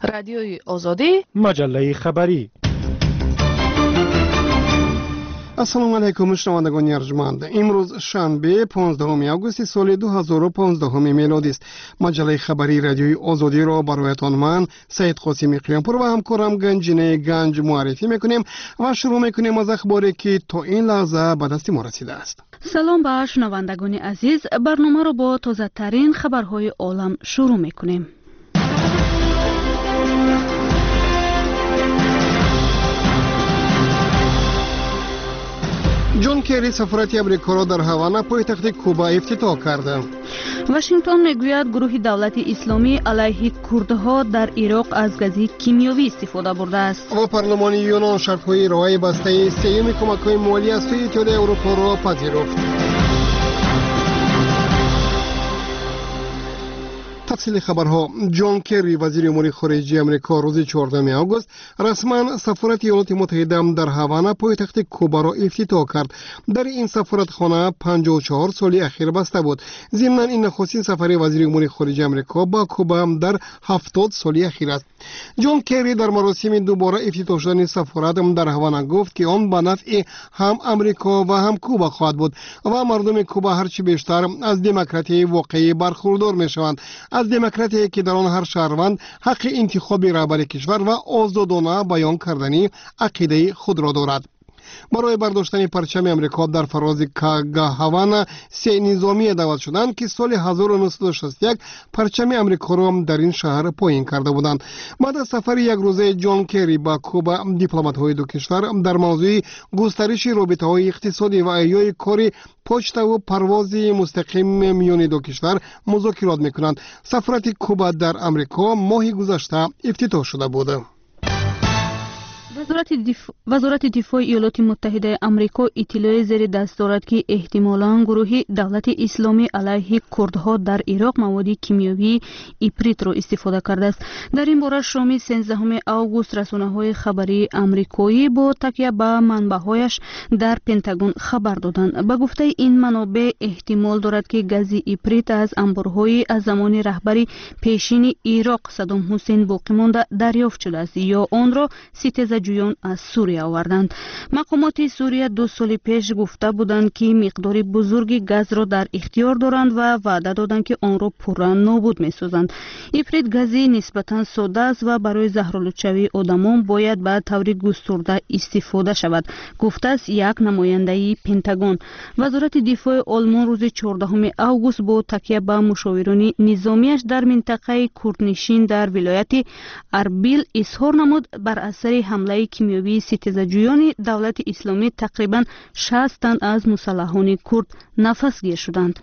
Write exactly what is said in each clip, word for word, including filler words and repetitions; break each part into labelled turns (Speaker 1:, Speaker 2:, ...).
Speaker 1: رادیوی آزادی،
Speaker 2: مجله خبری.
Speaker 3: السلام علیکم شنوندگان ارجمند. امروز شنبه پانزدهم آگوست سال دو هزار و پانزده میلادی است. مجله خبری رادیوی آزادی را برایتان من سید قاسمی قیامپور و همکارم گنجینه گنج معرفی میکنیم و شروع میکنیم از اخباری که تا این لحظه به دست ما رسیده است.
Speaker 4: سلام به شنوندگان عزیز، برنامه را با تازه ترین خبرهای عالم شروع میکنیم.
Speaker 3: جون کری سفارت امریکا را در هاوانا پایتخت کوبا افتتاح کرده.
Speaker 4: واشنگتن میگوید گروه دولت اسلامی علیه کردها در عراق از گاز کیمیایی استفاده برده است.
Speaker 3: و پارلمان یونان شرط‌های ارائه بسته سیوم کمک‌های مالی از سوی اتحادیه اروپا را پذیرفت. تفصیل خبرها. جون کری وزیر امور خارجه امریکا روز چهاردهم آگوست رسما سفارت ایالات متحده در هاوانا پایتخت کوبا را افتتاح کرد. در این سفارتخانه پنجاه و چهار سال اخیر بسته بود. ضمن این نخستین سفر وزیر امور خارجه امریکا با کوبا در هفتاد سال اخیر است. جون کری در مراسم دوباره افتتاح شدن سفارت در هاوانا گفت که آن به نفع هم امریکا و هم کوبا خواهد بود و مردم کوبا هرچی بیشتر از دموکراسی واقعی برخوردار میشوند، از دموکراسی که در آن هر شهروند حق انتخاب رهبر کشور و آزادانه بیان کردنی عقیده خود را دارد. برای برداشتن پرچم امریکا در فراز هاوانا سه نظامی دعوت شدند که سال هزار و نهصد و شصت و یک پرچم امریکا را در این شهر پایین کرده بودند. بعد از سفر یک روزه جون کری با کوبا، دیپلمات‌های دو کشور در موضوع گسترش رابطه‌های اقتصادی و احیای کار پشت و پرواز مستقیم میان دو کشور مذاکرات می‌کنند. سفارت کوبا در امریکا ماه گذشته افتتاح شده بود.
Speaker 4: وزارت دفاع, وزارت دفاع ایالات متحده آمریکا اطلاع زیر دست دارد که احتمالاً گروه دولت اسلامی علیه کردها در عراق مواد کیمیایی ایپریت را استفاده کرده است. در این باره شام سیزدهم آگوست رسانه‌های خبری آمریکایی با تکیه به منبع‌هایش در پنتاگون خبر دادند. به گفته این منابع احتمال دارد که گاز ایپریت از انبارهای از زمان رهبری پیشین عراق صدام حسین باقی مانده دریافت شده است یا آن را ستیزه جویان از سوریه آوردند. مقامات سوریه دو سال پیش گفته بودند که مقدار بزرگی گاز را در اختیار دارند و وعده دادند که آن را پورا نابود می‌سازند. ایپریت گازی نسبتاً ساده است و برای زهرآلودشوی آدمان باید به طور گسترده استفاده شود، گفته است یک نماینده پنتاگون. وزارت دفاع آلمان روز چهاردهم آگوست با تکیه به مشاوران نظامیش در منطقه کردنشین در ولایت اربیل اظهار نمود بر اثر حمله کیمیایی ستیزه‌جویان دولت اسلامی تقریباً شصت تن از مسلحان کرد نفس گیر شدند.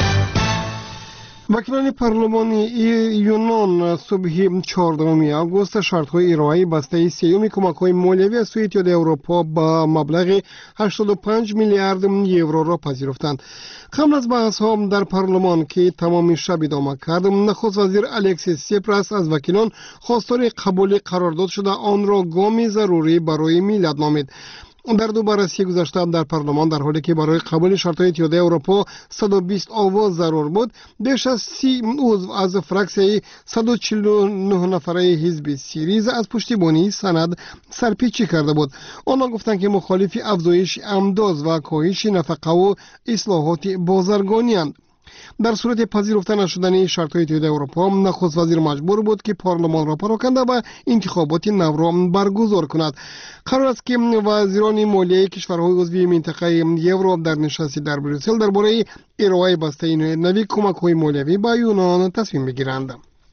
Speaker 3: وکیلان پارلمان یونان صبح چهاردهم آگوست شرط‌های ارائه بسته سیوم کمک‌های مالیوی از سوی اتحادیه اروپا با مبلغ هشتاد و پنج میلیارد یورو را پذیرفتند. قبل از بحث‌ها در پارلمان که تمام شب ادامه کرد، نخست وزیر الکسیس سیپراس از وکیلان خواستار قبول قرارداد شده آن را گامی ضروری برای ملت نامید. در دو بررسی گذشته در پارلمان در حالی که برای قبول شرط‌های اتحادیه اروپا صد و بیست آواز ضرور بود، بیش از سی عضو از فرکسیون صد و چهل و نه نفره حزب سیریزا از پشتیبانی سند سرپیچی کرده بود. آنها گفتند که مخالف افزایش امداد و کاهش نفقه و اصلاحات بازرگانی اند. در صورت پذیرفته نشدن شرط‌های اتحادیه اروپا، نخست وزیر مجبور بود که پارلمان را پراکنده و انتخابات نو را برگزار کند. قرار است که وزیران مالیه کشورهای عضو منطقه یورو در نشستی در بروکسل درباره ارائه بسته نوی کمک‌های مالیوی به یونان تصمیم بگیرند.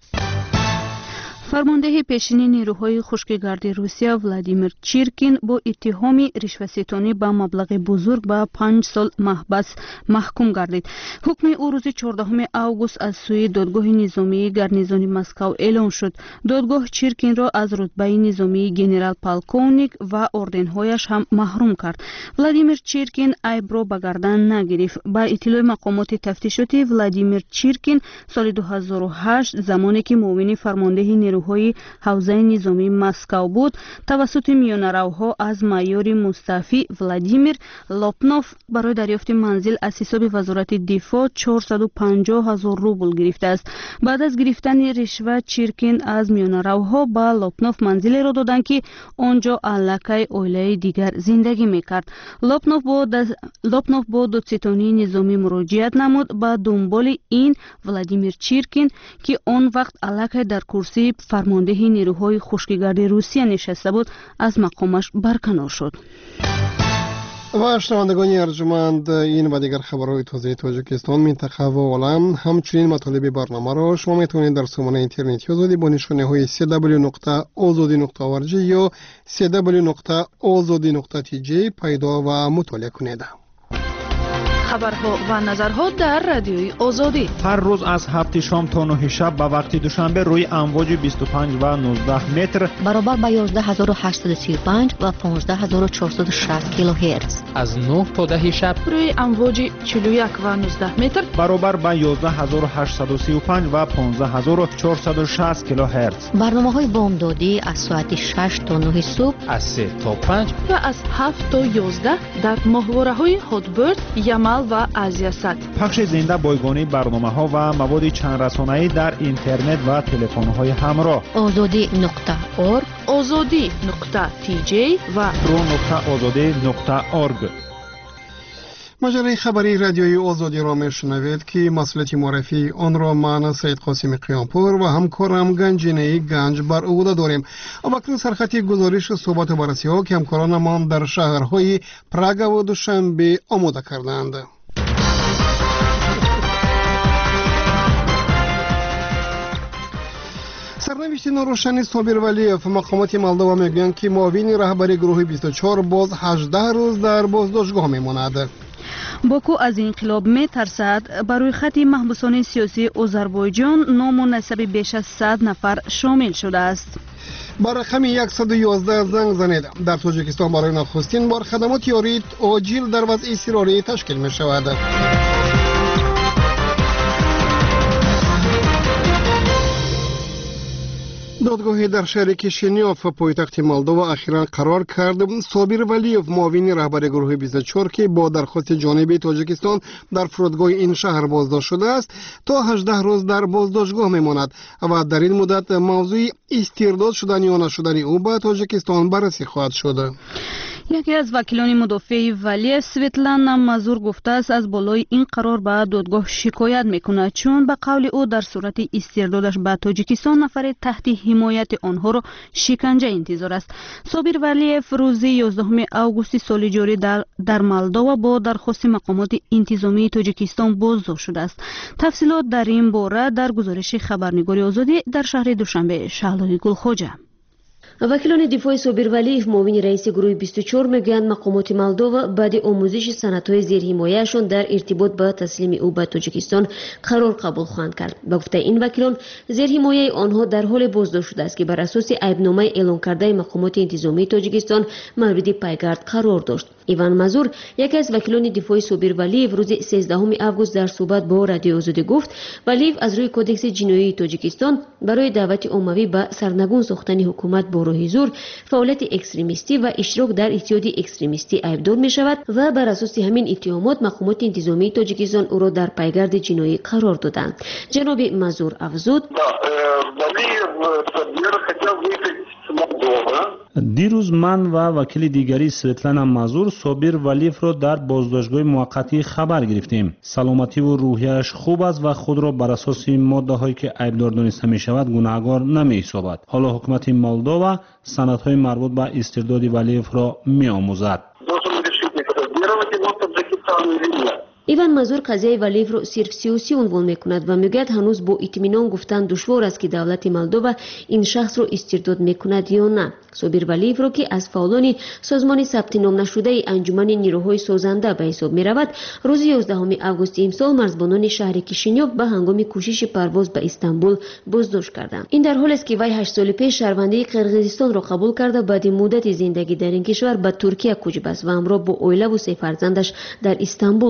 Speaker 4: فرمانده پیشین نیروهای خشکگرد روسیه ولادیمیر چیرکین با اتهام رشوه‌ستانی با مبلغ بزرگ به پنج سال محبس محکوم گردید. حکم او روز چهاردهم آگوست از سوی دادگاه نظامی گارنیزون مسکو اعلام شد. دادگاه چیرکین را از رتبه نظامی گنرال پالکونیک و اردنهایش هم محروم کرد. ولادیمیر چیرکین عیب را به گردن نگرفت. با اطلاع مقامات تفتیشاتی، ولادیمیر چیرکین سال دو هزار و هشت زمانی که معاون فرمانده نیروهای نیروهای حوزه نظامی مسکو بود توسط میانراوها از مایور مصطفی ولادیمیر لوپنوف برای دریافت منزل از حساب وزارت دفاع چهارصد و پنجاه هزار روبل گرفته است. بعد از گرفتن رشوه چیرکین از میانراوها با لوپنوف منزل را دادند که آنجا علاقه اویله دیگر زندگی میکرد. لوپنوف با لوپنوف با دادستانی نظامی مراجعت نمود با دنبال این ولادیمیر چیرکین که آن وقت علاقه در کرسی فرمانده نیروهای خشکیگرد روسیه نشسته بود از مقامش برکنار شد.
Speaker 3: و شنوندگان ارجمند، این و دیگر خبرهای تازه تاجیکستان، منطقه و عالم، همچنین مطالب برنامه را شما میتونید در سامانه اینترنتی آزادی با نشانه های دبلیو دبلیو دبلیو نقطه آزادی نقطه او ار جی یا دبلیو دبلیو دبلیو نقطه آزادی نقطه تی جی پیدا و مطالعه کنید.
Speaker 1: خبرها و نظرها در رادیوی آزادی
Speaker 2: هر روز از هفت شام تا نه شب به وقت دوشنبه روی امواج بیست و پنج و نوزده متر
Speaker 5: برابر با یازده هزار و هشتصد و سی و پنج و پانزده هزار و چهارصد و شصت کیلوهرتز
Speaker 6: از نه تا ده شب
Speaker 1: روی امواج چهل و یک و نوزده متر
Speaker 2: برابر با یازده هزار و هشتصد و سی و پنج و پانزده هزار و چهارصد و شصت کیلوهرتز.
Speaker 5: برنامه‌های بامدادی از ساعت شش تا نه صبح،
Speaker 6: از سه تا پنج
Speaker 1: و از هفت تا یازده در ماهواره‌های هاتبرد، یمل و آزیاسات.
Speaker 2: پخش زنده بایگانی برنامه‌ها و مواد چند رسانه‌ای در اینترنت و تلفن‌های همراه.
Speaker 5: آزادی نقطه اورگ،
Speaker 1: آزادی نقطه تی جی و
Speaker 2: رو نقطه آزادی نقطه اورگ.
Speaker 3: مجله خبری رادیوی آزادی را میشنوید که مسئولیت معرفی آن را من سید قاسم قیامپور و همکارم گنجینه گنج بر عهده داریم. اکنون سرخط گزارش صحبت و بررسی ها که همکارانمان در شهرهای پراگ و دوشنبه آماده کردند. سرنوشت ناروشن صابر ولیف، مقامات مولداوا میگویند که معاون رهبری گروه بیست و چهار باز هجده روز در بازداشتگاه میماند.
Speaker 4: باکو از انقلاب می ترسد. بر روی خط محبوسان سیاسی آذربایجان نام و نسب بیش از صد نفر شامل شده است.
Speaker 3: بر رقم صد و یازده زنگ زنید. در تاجیکستان برای نخستین بار خدمات یاری عاجل در وضع اضطراری تشکیل می شود. دادگاهی در شهر کشینیوف پایتخت مولداوا اخیراً قرار کرد صابر ولیف، معاون رهبر گروه بیست و چهار که با درخواست جانب تاجیکستان در فرودگاه این شهر بازداشت شده است تا هجده روز در بازداشتگاه میماند و در این مدت موضوع استرداد شدن یا نشدن او به تاجیکستان بررسی خواهد شد.
Speaker 4: یکی از وکیلان مدافع ولی سویتلانا مازور گفته است از بالای این قرار به دادگاه شکایت میکند، چون به قول او در صورت استردادش به تاجیکستان نفر تحت حمایت آنها را شکنجه انتظار است. صابر ولیف روز یازدهم آگوست سال جاری در در مولداوا با درخواست مقامات انتظامی تاجیکستان بازداشت شده است. تفصیلات در این باره در گزارش خبرنگار آزادی در شهر دوشنبه شهلای گلخوجه.
Speaker 7: وکیلان دفاع صابر ولیف، معاون رئیس گروه بیست و چهار میگویند مقامات مولداوا بعد آموزش سندهای زیرحمایه‌شان در ارتباط با تسلیم او به تاجیکستان قرار قبول خواهند کرد. با گفته این وکیلان، زیرحمایه آنها در حال بازداشت شده است که بر اساس عیبنامه اعلام کرده مقامات انتظامی تاجیکستان مورد پیگرد قرار داشت. ایوان مازور، یکی از وکیلان دفاع صابر ولیف، روز سیزدهم آگوست در صحبت با رادیو آزادی گفت ولیف از روی کدکس جنایی تاجیکستان برای دعوت عمومی به سرنگون ساختن حکومت با راه زور، فعالیت اکستریمیستی و اشتراک در اتحاد اکستریمیستی عیبدار می شود و بر اساس همین اتهامات مقامات انتظامی تاجیکستان او را در پیگرد جنایی قرار دادند. جناب مازور افزود:
Speaker 8: دیروز من و وکیل دیگری سویتلانا مازور صابر ولیف را در بازداشتگاه موقتی خبر گرفتیم. سلامتی و روحیش خوب است و خود را بر اساس ماده هایی که عیبدار دانسته می شود گناهکار نمی حسابد. حالا حکومت مولداوا سندهای مربوط به استرداد ولیف را می آموزد.
Speaker 7: ایوان مازور قضیه ولیف را صرف سیاسی عنوان میکند و میگوید هنوز با اطمینان گفتن دشوار است که دولت مولداوا این شخص را استرداد میکند یا نه. صابر ولیف را که از فعالان سازمان ثبت نام نشده انجمن نیروهای سازنده به حساب میرود، روز یازدهم آگوست امسال مرزبانان شهر کیشینیوف به هنگام کوشش پرواز به استانبول بازداشت کردند. این در حالی است که وی هشت سال پیش شهروندی قرقیزستان را قبول کرده بعد مدت زندگی در این کشور به ترکیه کوچ بست و همراه با اویله و سه فرزندش در استانبول زندگی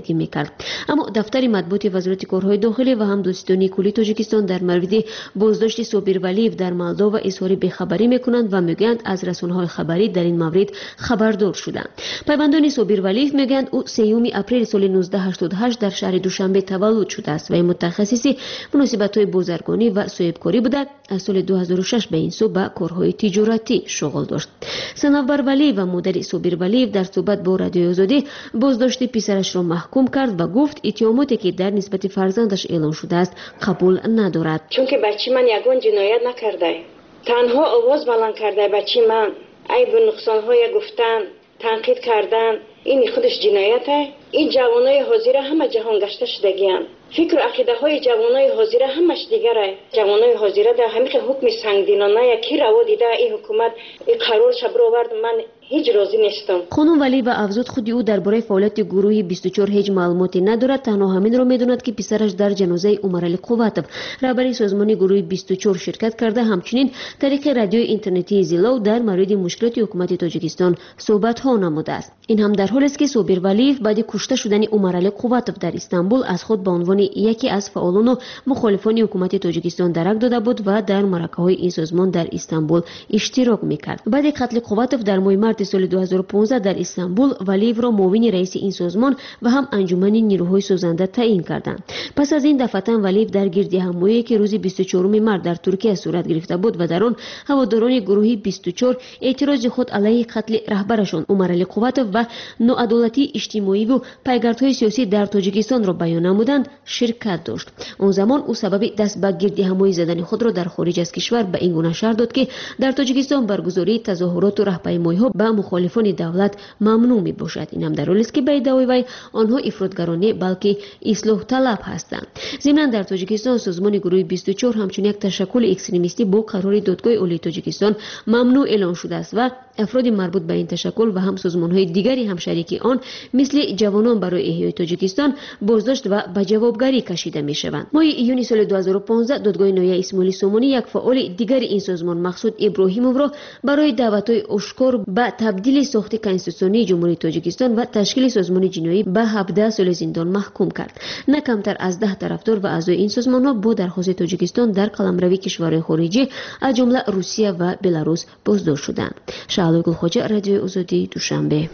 Speaker 7: رسیدگی میکرد. اما دفتر مطبوعات وزارت کارهای داخلی و هم دوستانی کلی تاجیکستان در مورد بازداشت صابر ولیف در مالدو اظهار بیخبری میکنند و میگویند از رسانه‌های خبری در این مورد خبردار شدند. پیوندان صابر ولیف میگویند او سوم اپریل سال نوزده هشتاد و هشت در شهر دوشنبه تولد شده است و این متخصص مناسبت‌های بازرگانی و صاحبکاری بوده. از سال دو هزار و شش به این سو به کارهای تجارتی شغل داشت. سنوبر ولی و مادر صابر ولیف در صحبت با رادیوی آزادی بازداشت پسرش را محکوم کرد و گفت اتهاماتی که در نسبت فرزندش اعلام شده است قبول ندارد.
Speaker 9: چون که بچه من یگان جنایت نکرده، تنها آواز بلند کرده بچه من عیب و نقصان‌های گفتن، تنقید کردن، این خودش جنایته. این جوانای حاضر همه جهان گشته شدگیان. فکر و عقیده های جوانای حاضر همش دیگره. جوانای حاضر در همین حکم سنگدلانه کی روا دیده این حکومت این قرار شبر آورد، من هیچ راضی نیستم. خانم ولی و افزود خودی او درباره فعالیت گروه بیست و چهار هیچ معلوماتی ندارد، تنها همین را میداند که پسرش در جنازه عمرعلی قوتوف رهبر سازمان گروه بیست و چهار شرکت کرده. همچنین طریق رادیو اینترنتی زیلو در مورد مشکلات حکومت تاجیکستان صحبت ها نموده است. این هم در حالی است که صابر ولیف بعد کشته شدن عمرعلی قوتوف در استانبول از خود به عنوان یکی از فعالان و مخالفان حکومت تاجیکستان درک داده بود و در معرکه‌های این سازمان در استانبول اشتراک میکرد. بعد قتل قوتوف در ماه مارس سال دو هزار و پانزده در استانبول ولیف را معاون رئیس این سازمان و هم انجمن نیروهای سازنده تعیین کردند. پس از این دفعتا ولیف در گردی همایی که روز بیست و چهارم مارس در ترکیه صورت گرفته بود و در آن هواداران گروه بیست و چهار اعتراض خود علیه قتل رهبرشان عمرعلی قوتوف و ناعدالتی اجتماعی و پیگردهای سیاسی در تاجیکستان را بیان نمودند شرکت داشت. اون زمان او سبب دست به گردی همایی زدن خود را در خارج از کشور به این گونه شرح داد که در تاجیکستان برگزاری تظاهرات و راهپیمایی‌ها به مخالفان دولت ممنوع می باشد. این هم در حالی است که به ادعای وی آنها افراطگرانه بلکه اصلاح طلب هستند. ضمناً در تاجیکستان سازمان گروه بیست و چهار همچنین یک تشکل اکستریمیستی با قرار دادگاه عالی تاجیکستان ممنوع اعلام شده است و افراد مربوط به این تشکل و هم سازمان‌های دیگری هم شریک آن مثل جوانان برای احیای تاجیکستان بازداشت و به جوابگری کشیده می‌شوند. ماه ایون سال دو هزار و پانزده دادگاه نایه اسماعیل سومانی یک فعال دیگر این سازمان مقصود ابراهیموف را برای دعوت‌های آشکار به تبدیل ساخت کنستیتوسیونی جمهوری تاجیکستان و تشکیل سازمان جنایی به هفده سال زندان محکوم کرد. نه کمتر از ده طرفدار و اعضای این سازمان‌ها با درخواست تاجیکستان در قلمروی کشورهای خارجی از جمله روسیه و بلاروس بازداشت شدند. شعله گلخواجه، رادیو آزادی، دوشنبه.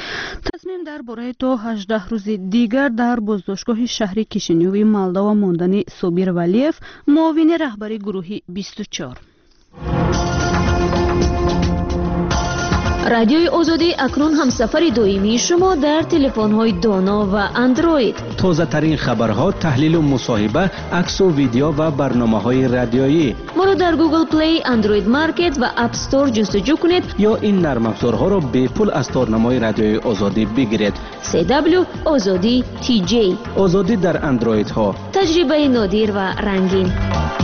Speaker 4: تصمیم درباره تا هجده روز دیگر در بازداشتگاه شهری کشینیوی مالدو ماندن صابر ولیف معاون رهبری گروه بیست و چهار.
Speaker 7: رادیوی آزادی اکنون هم سفر دائمی شما در تلفن‌های دانا و اندروید.
Speaker 10: تازه ترین خبرها، تحلیل و مصاحبه، عکس و ویدیو و برنامه‌های رادیویی.
Speaker 7: ما رو در گوگل پلی، اندروید مارکت و اپ استور جستجو کنید
Speaker 10: یا این نرم افزارها را به پول از تارنمای رادیوی آزادی بگیرید.
Speaker 7: سی دبلیو آزادی تی جی.
Speaker 10: آزادی در اندروید ها.
Speaker 7: تجربه نادر و رنگین.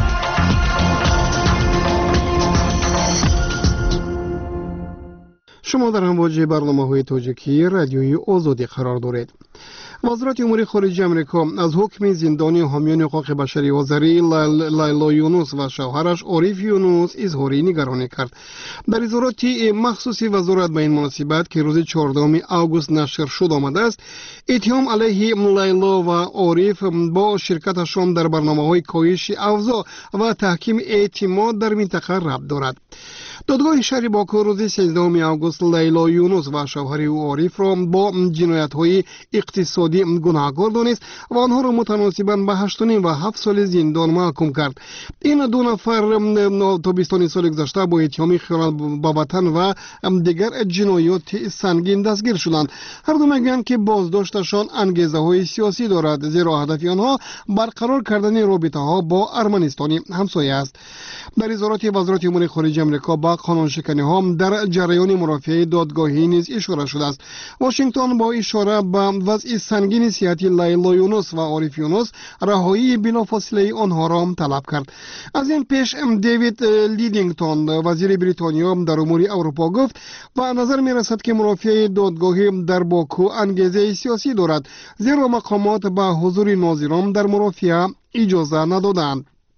Speaker 3: شما در امواج برنامه‌های تاجیکی رادیوی آزادی قرار دارید. وزارت امور خارجه آمریکا از حکم زندانی حامیان حقوق بشری آذری لیلا یونس و شوهرش عارف یونس اظهار نگرانی کرد. در اظهارات مخصوصی وزارت به این مناسبت که روز چهاردهم آگوست نشر شد آمده است، اتهام علیه لیلا و عارف با شرکتشان در برنامه‌های کاهش اوضاع و تحکیم اعتماد در منطقه ربط دارد. دادگاه شهر باکو روز سیزدهم آگوست لیلا یونس و شوهر او عارف را با جنایت‌های اقتصادی گناهکار دانست و آنها را متناسباً به هشت و نیم و هفت سال زندان محکوم کرد. این دو نفر تابستان سال گذشته با اتهام خیانت به وطن و دیگر جنایات سنگین دستگیر شدند. هر دو میگویند که بازداشتشان انگیزه‌های سیاسی دارد، زیرا هدف آنها برقرار کردن رابطه‌ها با ارمنستان همسایه است. در اظهارات وزارت امور خارجه آمریکا با قانون شکنی ها در جریان مرافعه دادگاهی نیز اشاره شده است. واشنگتن با اشاره به وضع سنگین صحتی لیلا یونس و عارف یونس رهایی بلافاصله آنها را طلب کرد. از این پیش دیوید لیدینگتون وزیر بریتانیا در امور اروپا گفت و نظر می رسد که مرافعه دادگاهی در باکو انگیزه سیاسی دارد، زیرا مقامات به حضور ناظران در مرافعه اجازه ندادند.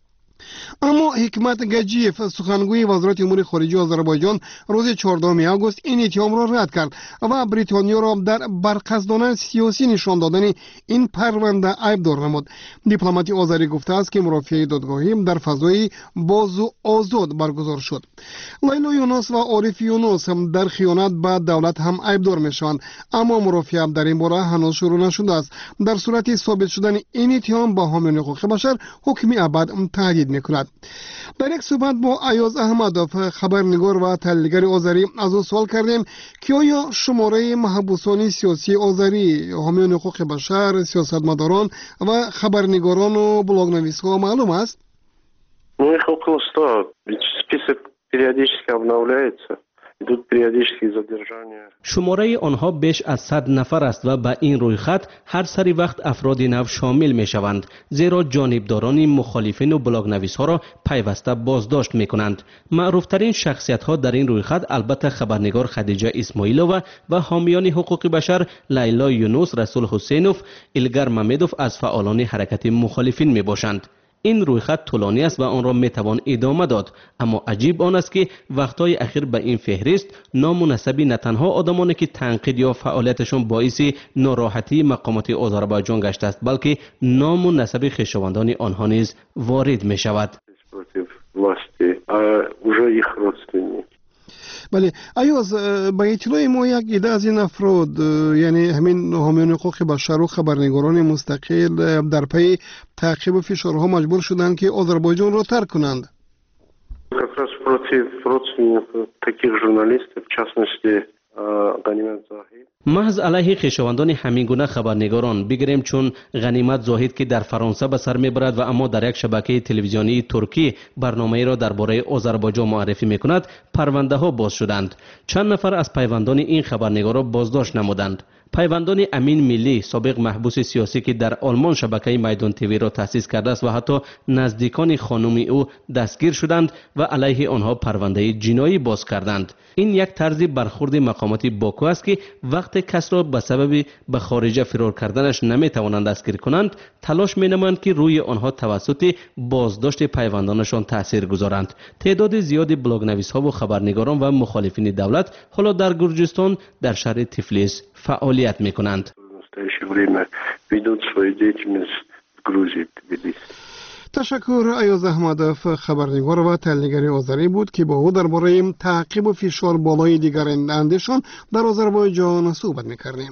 Speaker 3: اما حکمت گجیف سخنگوی وزارت امور خارجه آذربایجان روز چهاردهم آگوست این اتهام را رد کرد و بریتانیا را در برقصدانه سیاسی نشان دادن این پرونده عیبدار نمود. دیپلمات آذری گفته است که مرافعه دادگاهی در فضای باز و آزاد برگزار شد. لیلا یونس و عارف یونس هم در خیانت به دولت هم عیبدار میشوند، اما مرافعه در این باره هنوز شروع نشده است. در صورت ثابت شدن این اتهام با حامیان حقوق بشر حکم ابد تهدید میکند. در یک صحبت با ایاز احمدوف خبرنگار و تحلیلگر آذری از او سوال کردیم که آیا شماره محبوسان سیاسی آذری، حامیان حقوق بشر، سیاستمداران و خبرنگاران و بلاگ‌نویس‌ها معلوم است؟
Speaker 11: Ну, их около ста. Ведь список периодически обновляется. Идут периодические задержания.
Speaker 10: شماره آنها بیش از صد نفر است و به این روی خط هر سری وقت افراد نو شامل می شوند، زیرا جانبداران مخالفین و بلاگ نویس ها را پیوسته بازداشت می کنند. معروف ترین شخصیت ها در این روی خط البته خبرنگار خدیجه اسماعیلووا و حامیان حقوق بشر لیلا یونس، رسول حسینوف، الگر ممدوف از فعالان حرکت مخالفین می باشند. این روی خط طولانی است و آن را می توان ادامه داد، اما عجیب آن است که وقتهای اخیر به این فهرست نام و نسب نه تنها آدمانی که تنقید یا فعالیتشان باعث ناراحتی مقامات آذربایجان گشته است، بلکه نام و نسب خویشاوندان آنها نیز وارد می شود.
Speaker 3: بله، ایاز به اطلاع ما یک عده از این افراد، یعنی همین حامیان حقوق بشر و خبرنگاران مستقل، در پی تعقیب و فشارها مجبور شدند که آذربایجان را ترک کنند.
Speaker 11: Как раз против родственников таких журналистов, в частности, Ганимат Захид.
Speaker 10: محض علیه خویشاوندان همین گونه خبرنگاران بگیریم، چون غنیمت زاهد که در فرانسه به سر میبرد و اما در یک شبکه تلویزیونی ترکی برنامه‌ای را درباره آذربایجان معرفی میکند، پرونده ها باز شدند. چند نفر از پیوندان این خبرنگاران بازداشت نمودند. پیوندان امین ملی، سابق محبوس سیاسی که در آلمان شبکه میدان تیوی را تأسیس کرده است و حتی نزدیکان خانم او دستگیر شدند و علیه آنها پرونده جنایی باز کردند. این یک طرز برخورد مقامات باکو است که وقتی کس را به سبب به خارج فرار کردنش نمیتوانند دستگیر کنند، تلاش مینمایند که روی آنها توسط بازداشت پیوندانشان تاثیر گذارند. تعداد زیادی بلاگ نویس ها و خبرنگاران و مخالفین دولت حالا در گرجستان در شهر تیفلیس فعالیت میکنند.
Speaker 3: تشکر. ایاز احمدوف خبرنگار و تحلیلگر آذری بود که با او درباره تعقیب و فشار بالای دیگر اندیشان در آذربایجان صحبت میکردیم.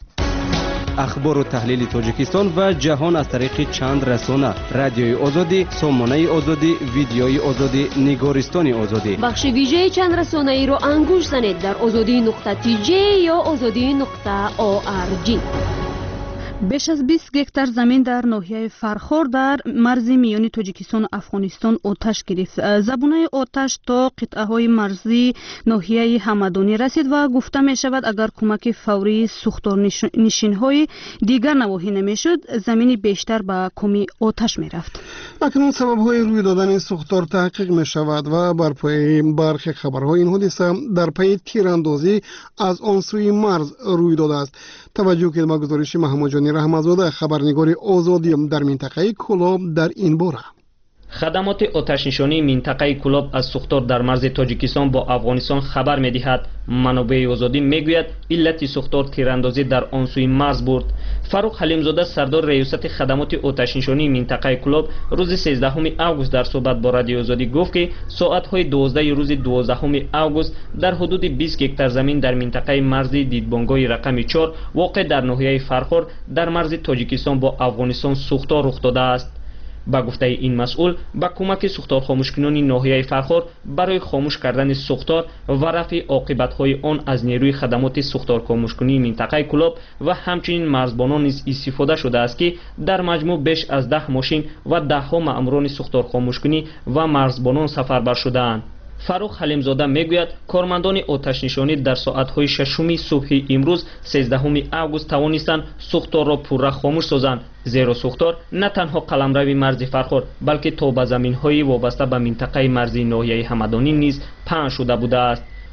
Speaker 10: اخبار و تحلیل تاجیکستان و جهان از طریق چند رسانه: رادیوی آزادی، سامانه آزادی، ویدیوی آزادی، نگارستان آزادی.
Speaker 7: بخش ویژه چند رسانه ای رو انگوش زنید در آزادی نقطه تی جی یا آزادی نقطه او آر جی.
Speaker 4: بیش از بیست گکتار زمین در ناحیه فرخور در مرز میانی تاجیکستان و افغانستان آتش گرفت. زبانه آتش تا قطعه های مرزی ناحیه همدانی رسید و گفته می شود اگر کمک فوری سوختار نشین های دیگر نواحی نمی شد، زمین بیشتر به کمی آتش می رفت.
Speaker 3: اکنون سبب های روی دادن سوختار تحقیق می شود و بر پای برخی خبرهای این حادثه در پی تیراندازی از آن سوی مرز روی داده است. توجه کنید به گزارش محمد جانی رحمتزاده، خبرنگار آزادی در منطقه کلاب در این باره.
Speaker 12: خدمات آتش‌نشانی منطقه کلاب از سوختار در مرز تاجیکستان با افغانستان خبر می‌دهد. منابع آزادی میگوید علت سوختار تیراندازی در آن سوی مرز بود. فاروق حلیمزاده، سردار ریاست خدمات آتش‌نشانی منطقه کلاب، روز سیزدهم آگوست در صحبت با رادیو آزادی گفت که ساعت‌های دوازده روز دوازدهم آگوست در حدود بیست گکتار زمین در منطقه مرزی دیدبانگاه رقم چهار واقع در ناحیه فرخور در مرز تاجیکستان با افغانستان سوختار رخ داده است. با گفته این مسئول، با کمک سوختار خاموشکنان ناحیه فرخور برای خاموش کردن سوختار و رفع عاقبت‌های آن از نیروی خدمات سوختار خاموشکنی منطقه کلاب و همچنین مرزبانان نیز استفاده شده است که در مجموع بیش از ده ماشین و ده ها مأموران سوختار خاموشکنی و مرزبانان سفربر شده‌اند. فاروق حلیمزاده میگوید کارمندان آتش‌نشانی در ساعت‌های ششم صبح امروز سیزدهم آگوست توانستند سوختار را پورا خاموش سازند، زیرا سوختار نه تنها قلمرو مرز فرخور بلکه تا به زمین‌های وابسته به منطقه مرزی ناحیه همدانی نیز پهن شده بوده است.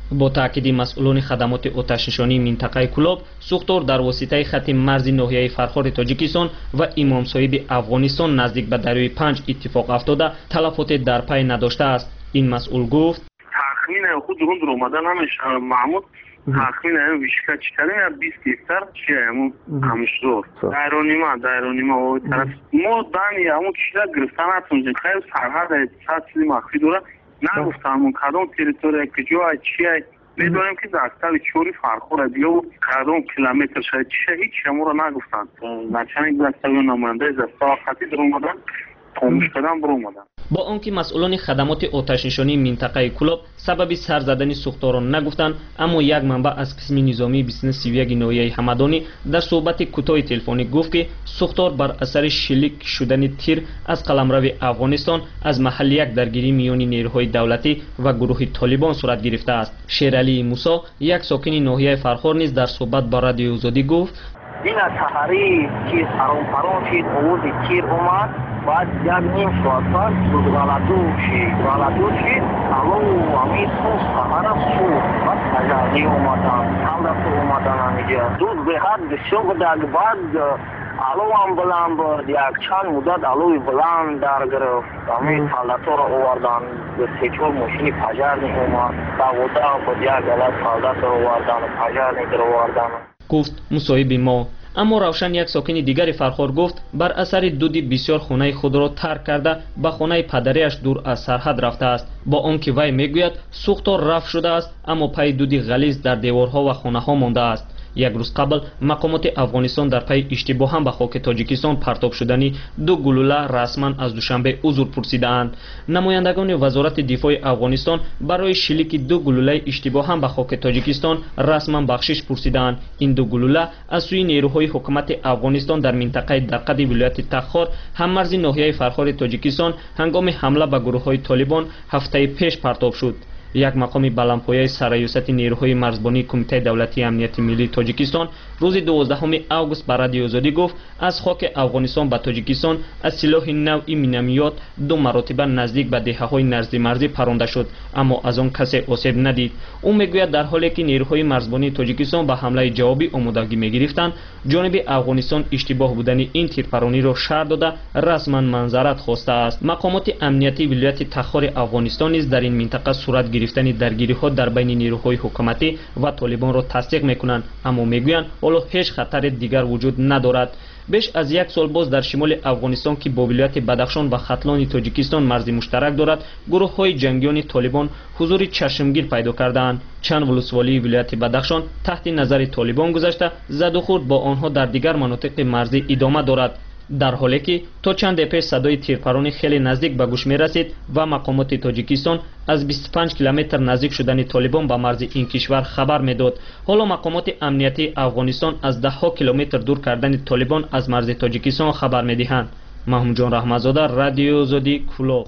Speaker 12: با تاکید مسئولان خدمات آتش‌نشانی منطقه کلاب، سوختور در واسطه خط مرز ناحیه فرخار تاجیکستان و امام صاحب افغانستان نزدیک به دریای پنج اتفاق افتاده تلفات در پی نداشته است. این مسئول گفت
Speaker 13: تخمین خود درون در اومدن همش محمود تخمین هم بیشتر چیکاره بیست هکتار چیه همون همشور دایرونیما دایرونیما و طرف ما دانی همون کشور گرفتن هستون خیلی سرحد صد چیزی مخفی داره نگفتم اون کدوم تریتوری که جای چیه میدونیم که دستال چوری فرخور دیگه و کدوم کیلومتر شاید چیه هیچ همون رو نگفتن نچنگ دستال نماینده دستا خطی در اومدن خاموش کردن برو اومدن.
Speaker 12: با آنکه مسئولان خدمات آتش‌نشانی منطقه کلاب سبب سر زدن سوختار را نگفتند، اما یک منبع از قسم نظامی بیست و سی و یک ناحیه همدانی در صحبت کوتاه تلفنی گفت که سوختار بر اثر شلیک شدن تیر از قلمرو افغانستان از محل یک درگیری میان نیروهای دولتی و گروه طالبان صورت گرفته است. شیرعلی موسی، یک ساکن ناحیه فرخار نیز در صحبت با رادیو آزادی گفت
Speaker 14: این سحری که سرون پرون شد اوز تیر اومد بعد یک نیم ساعت بعد غلطو شد غلطو شد الو امید خوش سحرم شد بعد تجاری اومدن هم رفت اومدن همینجا دوز به حد بسیار بودن بعد الو هم بلند بود یک چند مدت الوی بلند در گرفت امید حالتو را اووردن به سیچور ماشینی پجرنی اومد دووده بود یک غلط حالت را اووردن پجرنی در اووردن
Speaker 12: گفت مصاحب ما. اما روشن، یک ساکن دیگری فرخار گفت بر اثر دودی بسیار خانه خود را ترک کرده به خانه پدریش دور از سرحد رفته است. با آنکه وی میگوید سوختار رفع شده است اما پای دودی غلیظ در دیوارها و خانه ها مانده است. یک روز قبل مقامات افغانستان در پی اشتباه هم به خاک تاجیکستان پرتاب شدنی دو گلوله رسما از دوشنبه عذر پرسیدند. نمایندگان وزارت دفاع افغانستان برای شلیک دو گلوله اشتباه هم به خاک تاجیکستان رسما بخشش پرسیدند. این دو گلوله از سوی نیروهای حکومت افغانستان در منطقه دقت ولایت تخار هممرز ناحیه فرخار تاجیکستان هنگام حمله به گروه‌های طالبان هفته پیش پرتاب شد. یک مقام بلندپایه سرریاست نیروهای مرزبانی کمیته دولتی امنیت ملی تاجیکستان روز دوازدهم آگوست به رادیو آزادی گفت از خاک افغانستان به تاجیکستان از سلاح نوعی مینامیات دو مرتبه نزدیک به دهه‌های نزدی مرزی پرانده شد اما از آن کسی آسیب ندید. او میگوید در حالی که نیروهای مرزبانی تاجیکستان به حمله جوابی آمادگی میگرفتند، جانب افغانستان اشتباه بودن این تیرپرانی را شرح داده رسما منظرت خواسته است. مقامات امنیتی ولایت تخار افغانستان نیز در این منطقه صورت گرفتن درگیری‌ها در بین نیروهای حکومتی و طالبان را تصدیق میکنند اما میگویند حالا هیچ خطر دیگر وجود ندارد. بیش از یک سال باز در شمال افغانستان که با ولایت بدخشان و ختلان تاجیکستان مرز مشترک دارد، گروه‌های جنگیان طالبان حضور چشمگیر پیدا کردند. چند ولسوالی ولایت بدخشان تحت نظر طالبان گذاشته زد و خورد با آنها در دیگر مناطق مرزی ادامه دارد، در حالی که تا چند پیش صدای تیرپرانی خیلی نزدیک به گوش می رسید و مقامات تاجیکستان از بیست و پنج کیلومتر نزدیک شدن طالبان به مرز این کشور خبر میداد. حالا مقامات امنیتی افغانستان از ده ها کیلومتر دور کردن طالبان از مرز تاجیکستان خبر میدهند. محمود جان رحمتزاده، رادیو آزادی، کلو.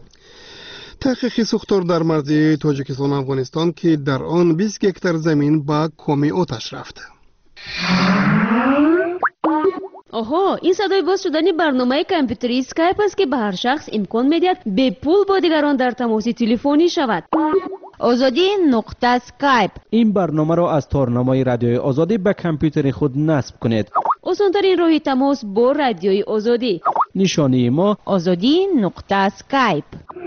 Speaker 3: تحقیق سوختار در مرز تاجیکستان افغانستان که در آن بیست هکتار زمین به کمی آتش رفت.
Speaker 7: آها، این صدای باز شدن برنامه کامپیوتری اسکایپ است که به هر شخص امکان میدهد به پول با دیگران در تماس تلفنی شود.
Speaker 5: آزادی نقطه اسکایپ.
Speaker 6: این برنامه را از تارنمای رادیوی آزادی به کامپیوتر خود نصب کنید.
Speaker 7: آسان‌ترین راه تماس با رادیوی آزادی.
Speaker 6: نشانی ما
Speaker 5: آزادی نقطه اسکایپ.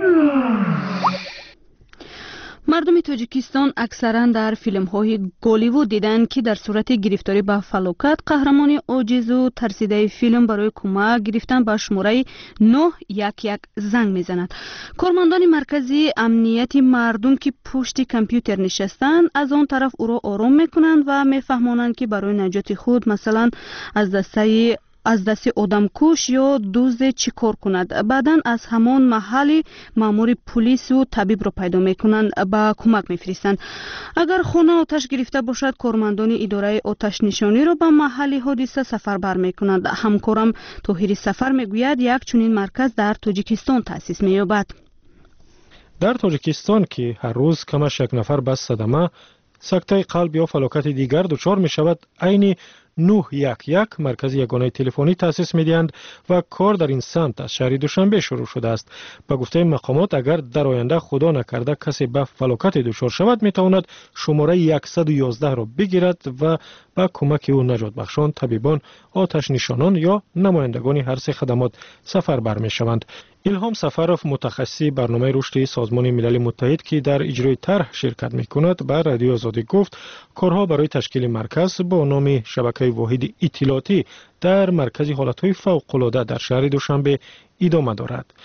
Speaker 4: مردم تاجیکستان اکثرا در فیلم های گالیوود دیدند که در صورت گرفتاری به فلاکت قهرمان عاجز و ترسیده فیلم برای کمک گرفتن به شماره نه یک یک زنگ میزند. کارمندان مرکزی امنیتی مردم که پشت کامپیوتر نشستند از آن طرف او را آرام میکنند و میفهمانند که برای نجات خود مثلا از دسته از دست آدمکش یا دزد چی کار کند. بعداً از همان محل مامور پلیس و طبیب را پیدا میکنند با کمک میفرستند. اگر خانه آتش گرفته باشد کارمندان اداره آتش نشانی را به محل حادثه سفر بر میکنند. همکارم طاهر سفر میگوید یک چنین مرکز در تاجیکستان تأسیس مییابد.
Speaker 15: در تاجیکستان که هر روز کمش یک نفر به صدمه، سکته قلب یا فلاکت دیگر دچار می شود، عین نه یک یک مرکز یگانه تلفنی تأسیس می‌دهند و کار در این سمت از شهر دوشنبه شروع شده است. با گفته مقامات اگر در آینده خدا نکرده کسی به فلاکت دچار شود می‌تواند شماره صد و یازده را بگیرد و با کمک او نجات بخشان، طبیبان، آتش نشانان یا نمایندگان هر سه خدمات سفر بر می‌شوند. الهام سفروف متخصص برنامه رشد سازمان ملل متحد که در اجرای طرح شرکت می‌کند به رادیو آزادی گفت کارها برای تشکیل مرکز با نام شبکه واحد اطلاعاتی در مرکز حالت‌های فوق‌العاده در شهر دوشنبه ادامه دارد.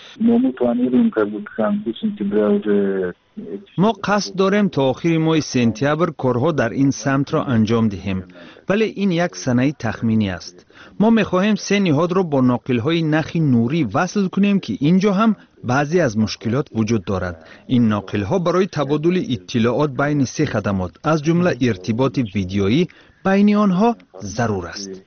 Speaker 16: ما قصد داریم تا آخر ماه سپتامبر کارها در این سمت را انجام دهیم، ولی این یک سنه تخمینی است. ما می‌خواهیم سه نهاد را با ناقل‌های نخ نوری وصل کنیم که اینجا هم بعضی از مشکلات وجود دارد. این ناقل‌ها برای تبادل اطلاعات بین سه خدمات از جمله ارتباط ویدیویی بین آنها ضرور است.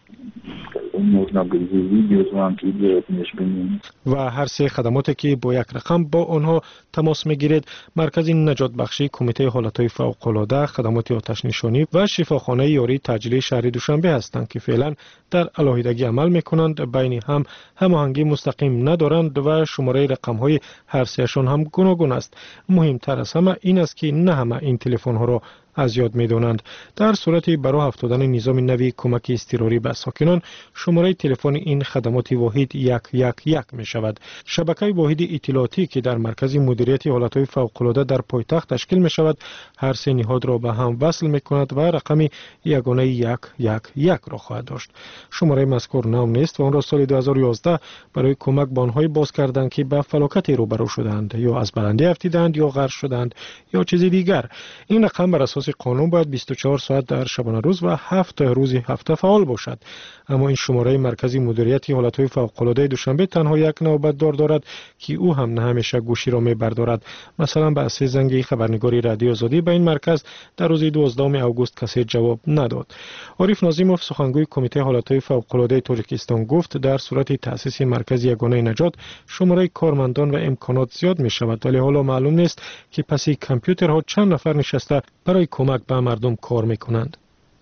Speaker 15: و هر سه خدماتی که با یک رقم با آنها تماس میگیرید مرکز نجات بخشی، کمیته حالتهای فوق‌العاده، خدمات آتش نشانی و شفاخانه یاری تجلی شهر دوشنبه هستند که فعلا در علاهیدگی عمل میکنند، بین هم هماهنگی مستقیم ندارند و شماره رقم های هر سهشان هم گوناگون است. مهمتر از همه این است که نه همه این تلفن ها را از یاد می‌دانند. در صورت برای افتادن نظام نوی کمک اضطراری به ساکنان شماره تلفن این خدمات واحد یک یک یک می شود. شبکه واحد اطلاعاتی که در مرکز مدیریت حالت‌های فوق‌العاده در پایتخت تشکیل می شود هر سه نهاد را به هم وصل می کند و رقم یگانه یک یک یک را خواهد داشت. شماره مذکور نام نیست و آن را سال دو هزار و یازده برای کمک به آنها باز کردند که به فلاکت روبرو شدند یا از بلندی افتیدند یا غرق شدند یا چیزی دیگر. این رقم بر اساس قانون باید بیست و چهار ساعت در شبانه روز و هفت روز هفته فعال باشد. اما این شماره مرکزی مدیریت حالت‌های فوق‌العاده دوشنبه تنها یک نوبت دار دارد که او هم نه همیشه گوشی را می‌بردارد. مثلا به اساس زنگ خبرنگاری رادیو آزادی به این مرکز در روز دوازدهم آگوست کسی جواب نداد. عارف ناظیموف سخنگوی کمیته حالت‌های فوق‌العاده تاجیکستان گفت در صورت تأسیس مرکز یگانه نجات شماره کارمندان و امکانات زیاد می‌شود، ولی حالا معلوم نیست که پس کامپیوترها چند نفر نشسته برای کمک به مردم کار میکنند.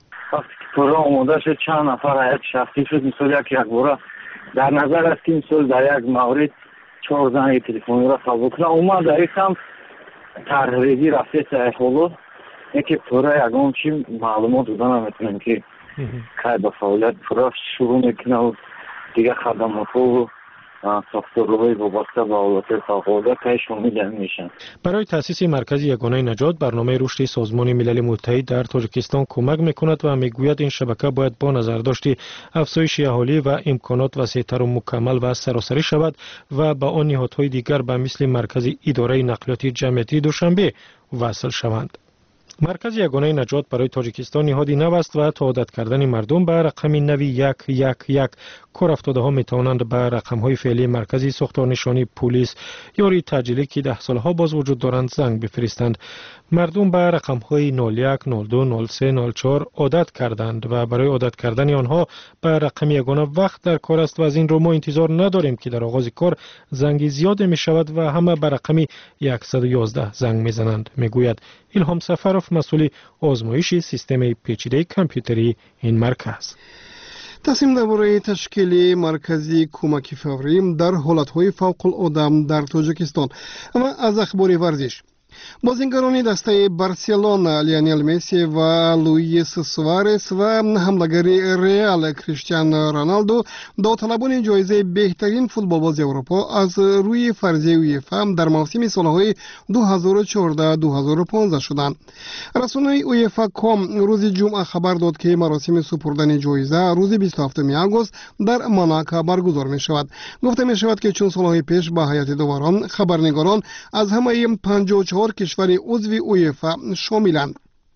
Speaker 14: پورا آماده شد چند نفر هیئت شخصی شد، مثال یک یک باره در نظر است که مثال در یک مورد چهار زنگ تلفنی را قبول کنه اومد در این سمت طرحریزی رفته سایخولو یکی پورا یکان چی معلومات دادن نمیتونیم که که به فعالیت پورا شروع میکنه و دیگه خدمات رو ساختارهای وابسته به حالت فوق‌العاده پیشون میشن.
Speaker 15: برای تأسیس مرکز یگانه نجات برنامه رشد سازمان ملل متحد در تاجیکستان کمک میکند و میگوید این شبکه باید با نظرداشت افزایش اهالی و امکانات وسیع‌تر و مکمل و سراسری شود و با آن نهادهای دیگر به مثل مرکز اداره نقلیاتی جمعیتی دوشنبه وصل شوند. مرکز یگانه نجات برای تاجیکستان نهادی نو است و تا عادت کردن مردم به رقم نوی یک یک یک کار افتاده ها می توانند به رقم های فعلی مرکزی ساختار نشانی پلیس یاری تجلی که ده سالها باز وجود دارند زنگ بفرستند. مردم به رقم های نود و یک، نود و دو، نود و سه، نود و چهار عادت کردند و برای عادت کردن آنها به رقم یگانه وقت در کار است و از این رو ما انتظار نداریم که در آغاز کار زنگ زیاد می شود و همه به رقم صد و یازده زنگ می زنند، می گوید الهام سفروف مسئول آزمایش سیستم پیچیده کامپیوتری این مرکز.
Speaker 3: تصمیم درباره تشکیل مرکزی کمک فوری در حالت‌های فوق‌العاده در تاجیکستان. اما از اخبار ورزش بازیگران دسته بارسلونا لیونل مسی و لوئیس سوارز و حمله‌گر ریال کریستیانو رونالدو داوطلبان جایزه بهترین فوتبالباز اروپا از روی فرضیه اویفا در موسم سالهای دو هزار و چهارده دو هزار و پانزده شدند. رسانه اویفا کام روز جمعه خبر داد که مراسم سپردن جایزه روز بیست و هفتم آگوست در موناکو برگزار می شود. گفته می شود که چون سالهای پیش با هیئت داوران خبرنگاران از همه پنجاه و چهار کشور عضو اویفا شاملند.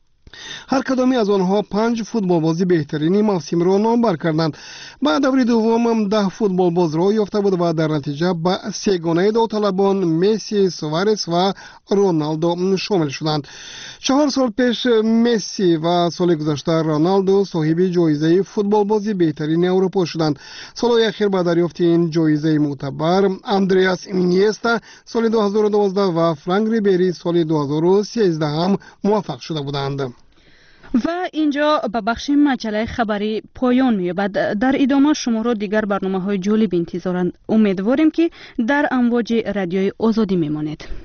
Speaker 3: هر کدامی از آنها پنج فوتبالبازی بهترین موسم را نامبر کردند. بعد دور دوم ده فوتبالباز را یافته بود و در نتیجه به سگانه داوطلبان مسی، سوارز و رونالدو شامل شدند. چهار سال پیش مسی و سال گذشته رونالدو صاحب جایزه فوتبالبازی بهترین اروپا شدند. سال اخیر با دریافت این جایزه معتبر اندریاس اینیستا سال دو هزار و دوازده و فرانک ریبری سال دو هزار و سیزده هم موفق شده بودند.
Speaker 4: و اینجا به بخش مجله خبری پایان می‌یابد. در ادامه شما را دیگر برنامه‌های جالب انتظارند. امیدواریم که در امواج رادیوی آزادی میمانید.